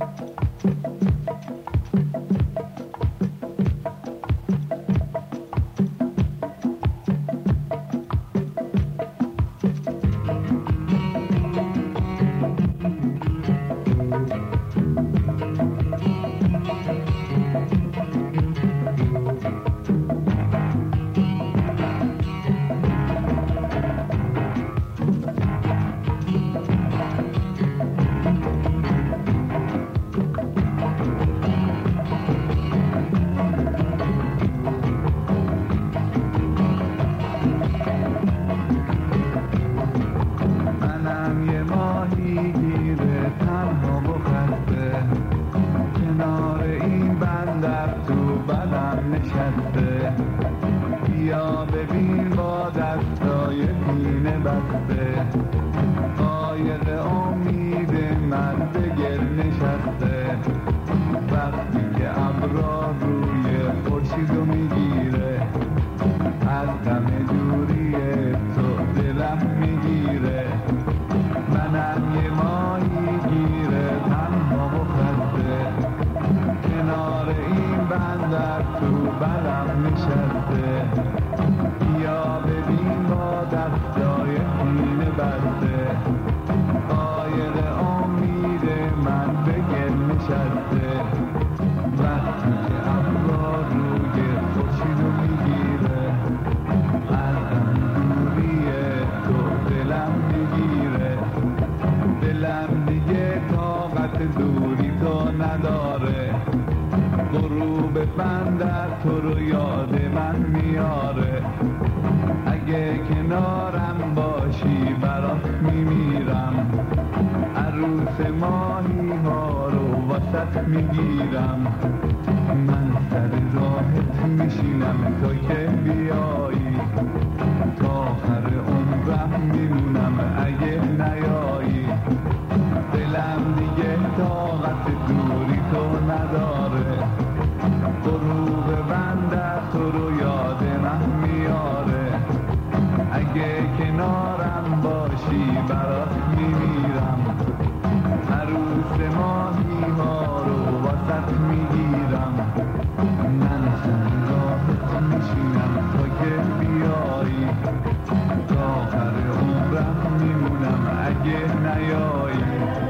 بیا ببین با دستای سینه بسته، قایق امید من به گل نشسته. وقتی که ابرا روی خورشیدو میگیره، از دم دوری تو دلم میگیره. منم یه ماهی گیره تنها و خسته، کنار این بندر تو بلم نشسته. بیا ببین با دستای سینه بسته، قایق امید من به گل نشسته. وقتی که ابرا روی خورشیدو میگیره، از دم دوری تو دلم میگیره. دلم دیگه طاقت دوری تو نداره، غروب بندر تو رو یاد من میاره. اگه کنارم باشی برات میمیرم، عروس ماهی ها رو واسط میگیرم. من سر راهت میشینم تا که بیایی، تا آخر عمرم میمونم اگه نیایی. دلم دیگه طاقت دوری تو نداره، غروب بندر تو رو یاد من میاره. اگه کنارم باشی برات میمیرم، عروس ماهی ها رو واسط میگیرم. من سر راهت میشینم تا که بیایی، تا آخر عمرم میمونم اگه نیایی.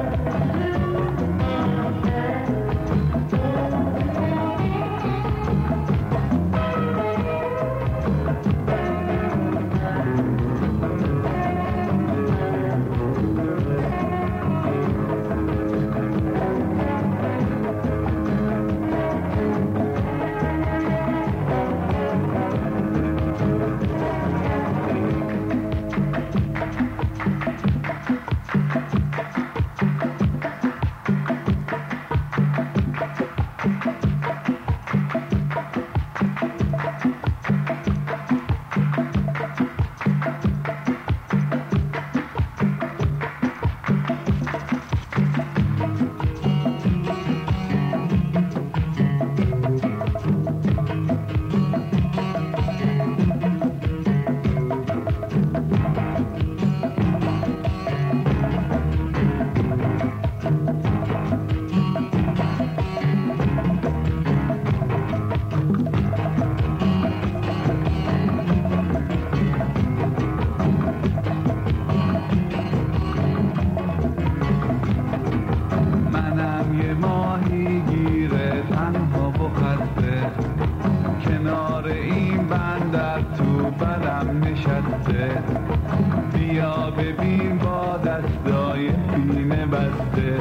کنار این بندر تو بلم نشسته. بیا ببین با دستای سینه بسته،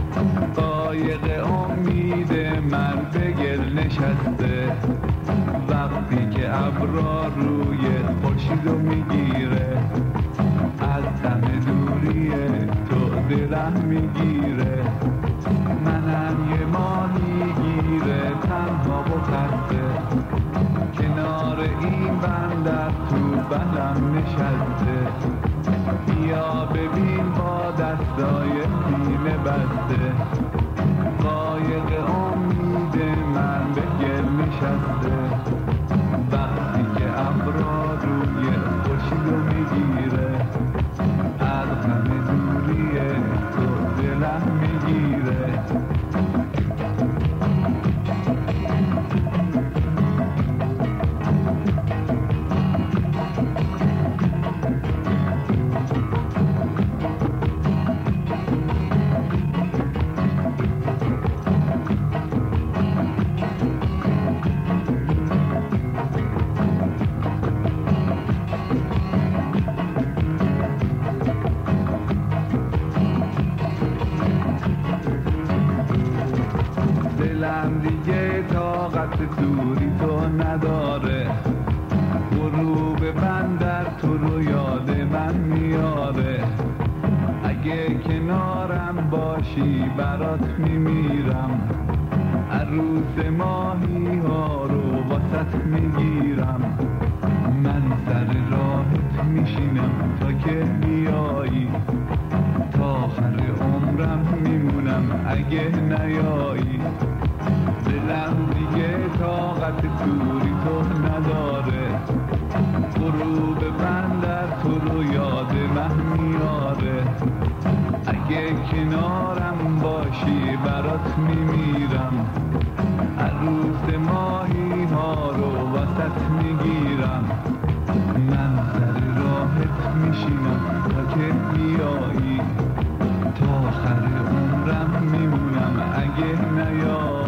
قایق امید من به گل نشسته. وقتی که ابرا روی خورشیدو میگیره، از دم دوری تو دلم میگیره. منم یه ماهی گیره تنها و خسته، کنار این بندر تو بلم نشسته. بیا ببین با دستای سینه بسته، قایق امید من به گل نشسته. وقتی که ابرا روی خورشیدو میگیره، از همه دوری تو دلم میگیره. طاقت دوری تو نداره. غروب بندر تو رو یاد من میاره. اگه کنارم باشی برات میمیرم. عروس ماهی ها رو واسط میگیرم. من سر راهت میشینم تا که بیایی. تا آخر عمرم میمونم اگه نیایی. دلم دیگه طاقت دوری تو نداره. غروب بندر تو رو یاد من میاره. اگه کنارم باشی برات میمیرم. عروس ماهی ها رو وسط میگیرم. من سر راهت میشینم تا که بیایی. تا آخر عمرم میمونم اگه نیایی.